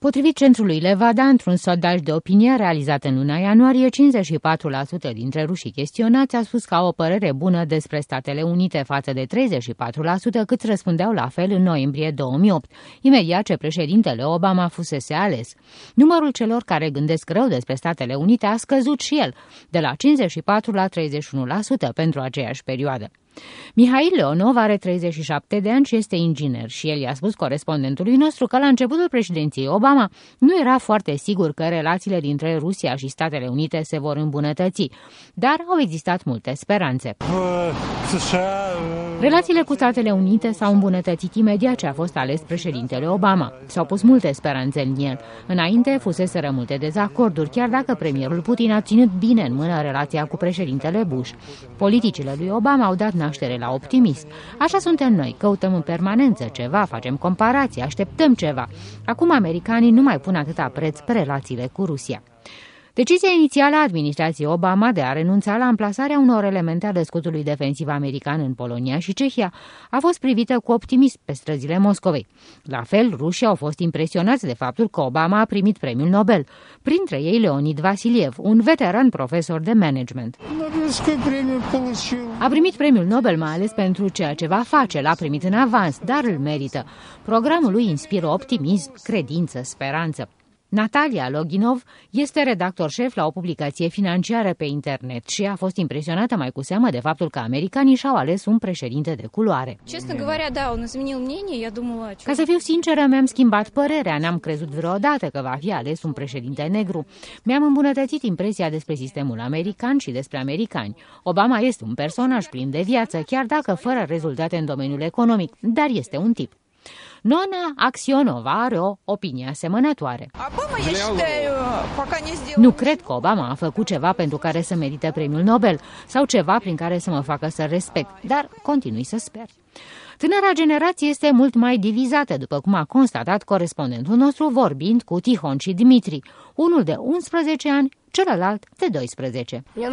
Potrivit centrului Levada, într-un sondaj de opinie realizat în luna ianuarie, 54% dintre rușii chestionați a spus că au o părere bună despre Statele Unite față de 34% cât răspundeau la fel în noiembrie 2008, imediat ce președintele Obama fusese ales. Numărul celor care gândesc rău despre Statele Unite a scăzut și el, de la 54% la 31% pentru aceeași perioadă. Mihail Leonov are 37 de ani și este inginer și el i-a spus corespondentului nostru că la începutul președinției Obama nu era foarte sigur că relațiile dintre Rusia și Statele Unite se vor îmbunătăți, dar au existat multe speranțe. Relațiile cu Statele Unite s-au îmbunătățit imediat ce a fost ales președintele Obama. S-au pus multe speranțe în el. Înainte fuseseră multe dezacorduri, chiar dacă premierul Putin a ținut bine în mână relația cu președintele Bush. Politicile lui Obama au dat naștere la optimism. Așa suntem noi, căutăm în permanență ceva, facem comparații, așteptăm ceva. Acum americanii nu mai pun atâta preț pe relațiile cu Rusia. Decizia inițială a administrației Obama de a renunța la amplasarea unor elemente ale scutului defensiv american în Polonia și Cehia a fost privită cu optimism pe străzile Moscovei. La fel, rușii au fost impresionați de faptul că Obama a primit premiul Nobel, printre ei Leonid Vasiliev, un veteran profesor de management. A primit premiul Nobel mai ales pentru ceea ce va face, l-a primit în avans, dar îl merită. Programul lui inspiră optimism, credință, speranță. Natalia Loginov este redactor șef la o publicație financiară pe internet și a fost impresionată mai cu seamă de faptul că americanii și-au ales un președinte de culoare. Ca să fiu sinceră, mi-am schimbat părerea, n-am crezut vreodată că va fi ales un președinte negru. Mi-am îmbunătățit impresia despre sistemul american și despre americani. Obama este un personaj plin de viață, chiar dacă fără rezultate în domeniul economic, dar este un tip. Nona Axionova are o opinie asemănătoare. Nu cred că Obama a făcut ceva pentru care să merite premiul Nobel sau ceva prin care să mă facă să respect, dar continui să sper. Tânăra generație este mult mai divizată, după cum a constatat corespondentul nostru vorbind cu Tihon și Dmitri, unul de 11 ani, celălalt de 12. Mie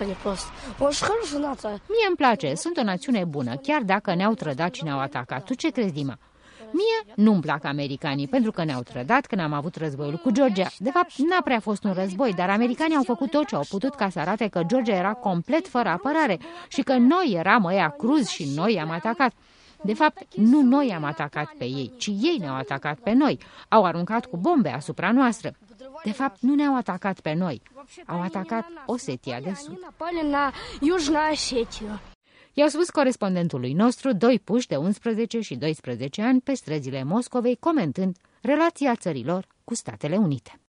îmi place, sunt o națiune bună, chiar dacă ne-au trădat și ne-au atacat. Tu ce crezi, Dima? Mie nu-mi plac americanii, pentru că ne-au trădat când am avut războiul cu Georgia. De fapt, n-a prea fost un război, dar americanii au făcut tot ce au putut ca să arate că Georgia era complet fără apărare și că noi eram ăia cruzi și noi i-am atacat. De fapt, nu noi am atacat pe ei, ci ei ne-au atacat pe noi. Au aruncat cu bombe asupra noastră. De fapt, nu ne-au atacat pe noi. Au atacat Osetia de Sud. I-au spus corespondentului nostru doi puși de 11 și 12 ani pe străzile Moscovei, comentând relația țărilor cu Statele Unite.